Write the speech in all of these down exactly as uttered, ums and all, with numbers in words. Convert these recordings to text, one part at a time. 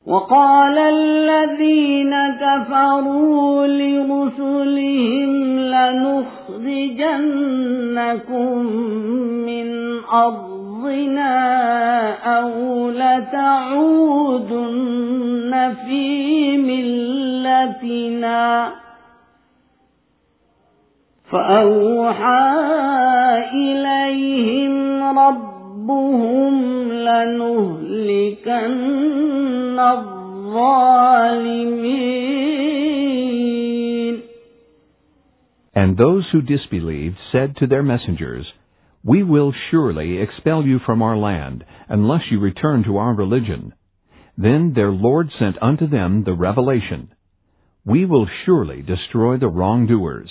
وقال الذين كفروا لرسلهم لنخرجنكم من أرضنا أو لتعودن في ملتنا فأوحى إليهم ربهم لنهلكن الظالمين. And those who disbelieved said to their messengers, "We will surely expel you from our land, unless you return to our religion." Then their Lord sent unto them the revelation, "We will surely destroy the wrongdoers."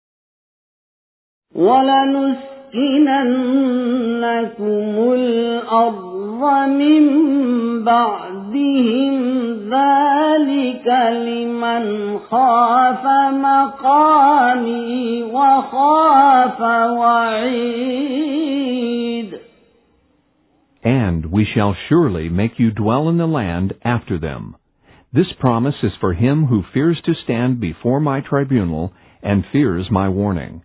وَلَنُسْكِنَنَّكُمُ الْأَرْضَ مِنْ بَعْدِهِمْ ذَلِكَ لِمَنْ خَافَ مَقَامِي وَخَافَ وَعِيدِ. And we shall surely make you dwell in the land after them. This promise is for him who fears to stand before my tribunal and fears my warning.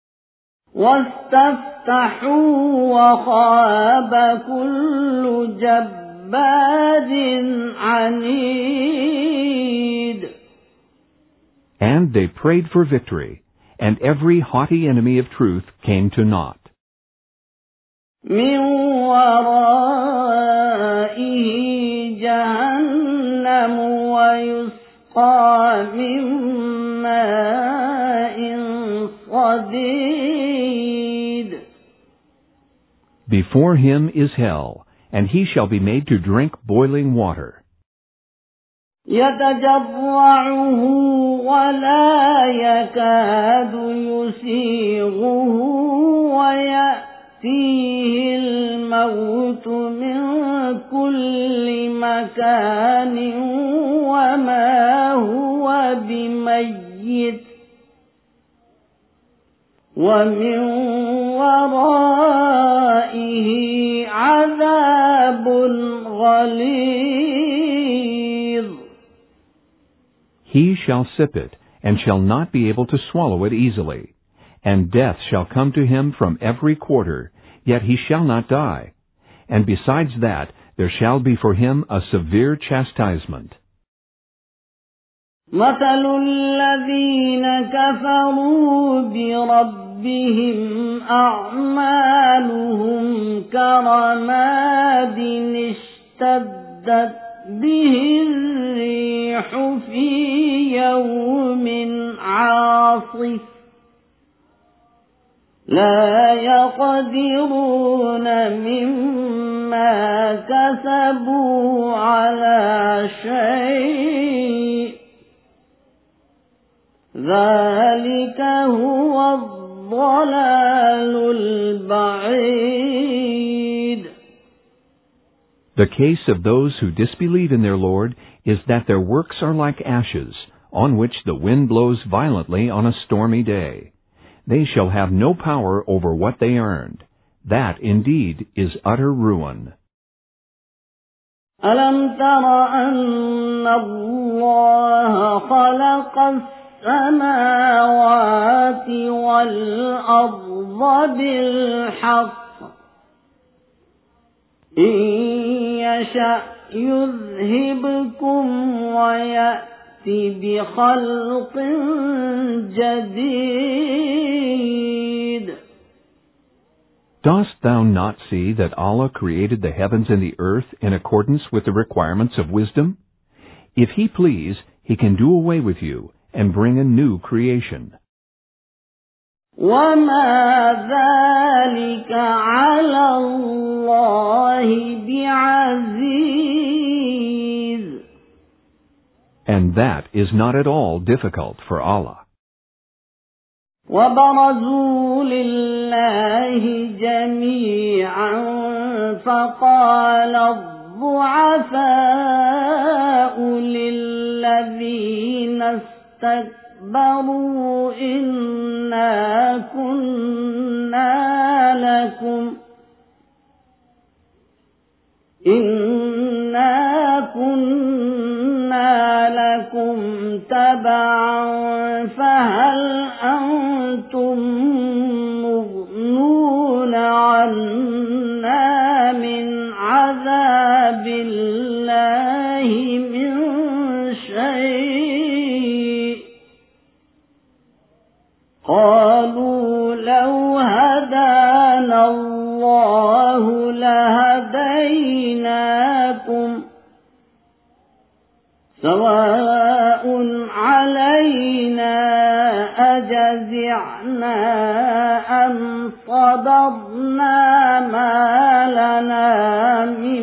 وَاسْتَفْتَحُوا وَخَابَ كُلُّ جَبَّارٍ عَنِيدٍ. And they prayed for victory, and every haughty enemy of truth came to naught. مِنْ وَرَائِهِ جَهَنَّمُ وَيُسْقَى مِنْ مَاءٍ صَدِيدٍ. Before him is hell, and he shall be made to drink boiling water. يَتَجَرَّعُهُ وَلَا يَكَادُ يُسِيغُهُ وَيَأْتِيهِ الْمَوْتُ مِنْ كُلِّ مَكَانٍ وَمَا هُوَ بِمَيِّتٍ وَمِنْ وَرَائِهِ عَذَابٌ غَلِيظٌ. He shall sip it, and shall not be able to swallow it easily. And death shall come to him from every quarter, yet he shall not die. And besides that, there shall be for him a severe chastisement. مَثَلُ الَّذِينَ كَفَرُوا بِرَبِّهِمْ أَعْمَالُهُمْ كَرَمَادٍ اشْتَدَّتْ بِهِ الرِّيحُ فِي يَوْمٍ عَاصِفٍ لَا يَقْدِرُونَ مِمَّا كَسَبُوا عَلَى شَيْءٍ ذَلِكَ هُوَ الضَّلَالُ الْبَعِيدُ. The case of those who disbelieve in their Lord is that their works are like ashes, on which the wind blows violently on a stormy day. They shall have no power over what they earned. That indeed is utter ruin. أَلَمْ تَرَ أَنَّ اللَّهَ خَلَقَ السَّمَاوَاتِ وَالْأَرْضَ بِالْحَقِّ إِنْ يَشَأْ يُذْهِبْكُمْ وَيَأْتِ بِخَلْقٍ جَدِيدٍ. Dost thou not see that Allah created the heavens and the earth in accordance with the requirements of wisdom? If He please, He can do away with you and bring a new creation. وَمَا ذَلِكَ عَلَى اللَّهِ بِعَزِيزٍ. And that is not at all difficult for Allah. وَبَرَزُوا لِلَّهِ جَمِيعًا فَقَالَ الضُّعَفَاءُ لِلَّذِينَ اسْتَكْبَرُوا إِنَّا كُنَّا لَكُمْ إِنَّا كُنَّا تبعا فهل أنتم مغنون عنا من عذاب الله من شيء قالوا لو هدانا الله لهديناكم سواء علينا أجزعنا أم صبرنا ما لنا من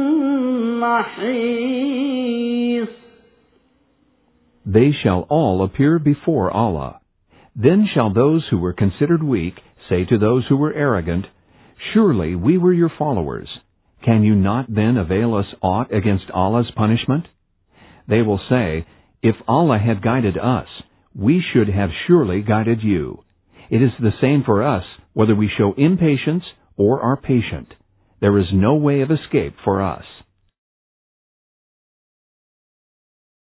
محيص. They shall all appear before Allah. Then shall those who were considered weak say to those who were arrogant, Surely we were your followers. Can you not then avail us aught against Allah's punishment? They will say, If Allah had guided us, we should have surely guided you. It is the same for us, whether we show impatience or are patient. There is no way of escape for us.